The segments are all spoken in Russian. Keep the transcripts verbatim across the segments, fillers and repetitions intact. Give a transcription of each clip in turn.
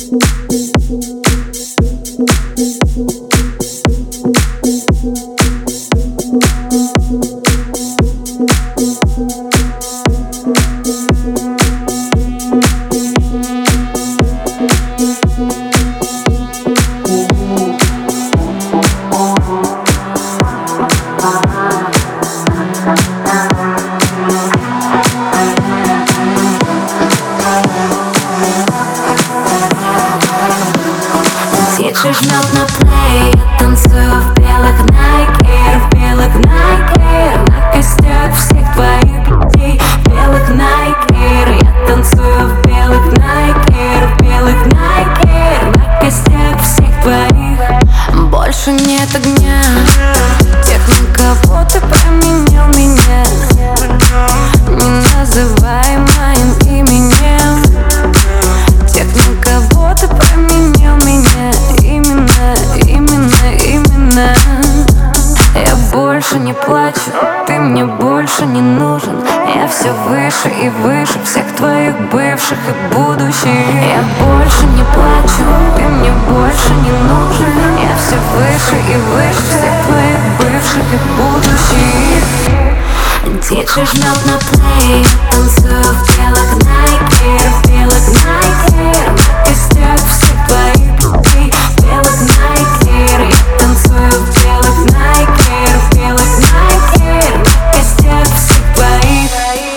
Диджей жмет на плей, я танцую в белых Nike, в белых Nike, на костях всех твоих путей. В белых Nike, я танцую в белых Nike, в белых Nike, на костях всех твоих. Больше нет огня, тех, на кого ты променял меня. Не называй моим именем тех, на кого ты променял меня. Именно, именно, именно. Я больше не плачу, ты мне больше не нужен. Я все выше и выше всех твоих бывших и будущих. Я больше не плачу, ты мне больше не нужен. Я все выше и выше всех твоих бывших и будущих. Диджей жмет на плей, я танцую в белых Nike, в белых Nike, на костях всех твоих путей. В белых Nike, я танцую в белых Nike, в белых Nike, на костях всех твоих.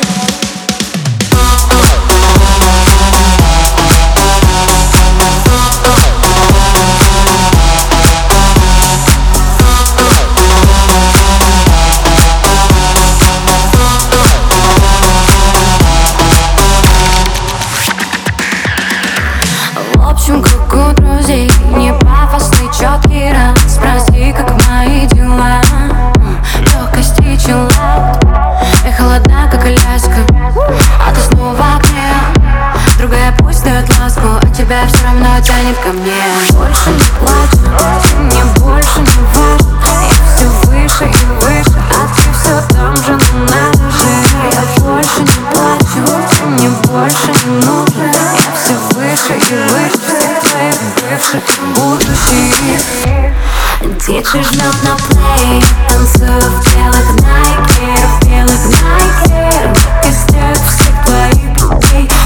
В общем, как у друзей, не пафосный, четкий раунд. Спроси, как мои дела, легкость и чиллаут. Я холодна, как Аляска, а ты снова в окне. Другая пусть дает ласку, а тебя все равно тянет ко мне. Больше не плачу, ты мне больше не важен. Я все выше и выше, а ты все там же, но надо же. Я больше не плачу, ты мне больше не нужен. Я все выше и выше всех твоих бывших и будущих. Диджей жмет на плей, танцую в белых Nike, в белых Nike, на костях всех твоих путей.